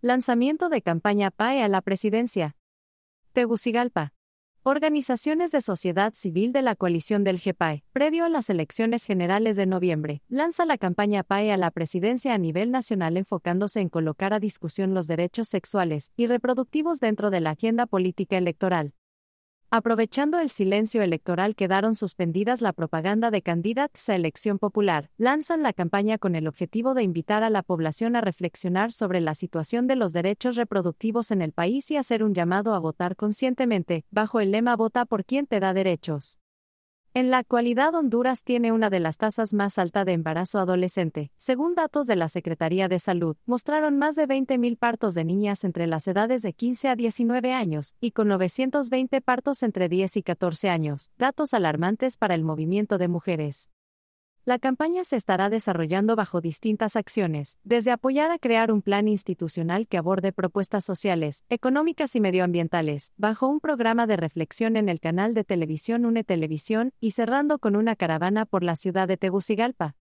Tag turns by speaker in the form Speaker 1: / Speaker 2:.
Speaker 1: Lanzamiento de campaña PAE a la presidencia. Tegucigalpa. Organizaciones de sociedad civil de la coalición del GPAE, previo a las elecciones generales de noviembre, lanza la campaña PAE a la presidencia a nivel nacional enfocándose en colocar a discusión los derechos sexuales y reproductivos dentro de la agenda política electoral. Aprovechando el silencio electoral, quedaron suspendidas la propaganda de candidatos a elección popular. Lanzan la campaña con el objetivo de invitar a la población a reflexionar sobre la situación de los derechos reproductivos en el país y hacer un llamado a votar conscientemente, bajo el lema Vota por quien te da derechos. En la actualidad, Honduras tiene una de las tasas más altas de embarazo adolescente. Según datos de la Secretaría de Salud, mostraron más de 20.000 partos de niñas entre las edades de 15 a 19 años, y con 920 partos entre 10 y 14 años, datos alarmantes para el movimiento de mujeres. La campaña se estará desarrollando bajo distintas acciones, desde apoyar a crear un plan institucional que aborde propuestas sociales, económicas y medioambientales, bajo un programa de reflexión en el canal de televisión UNE Televisión, y cerrando con una caravana por la ciudad de Tegucigalpa.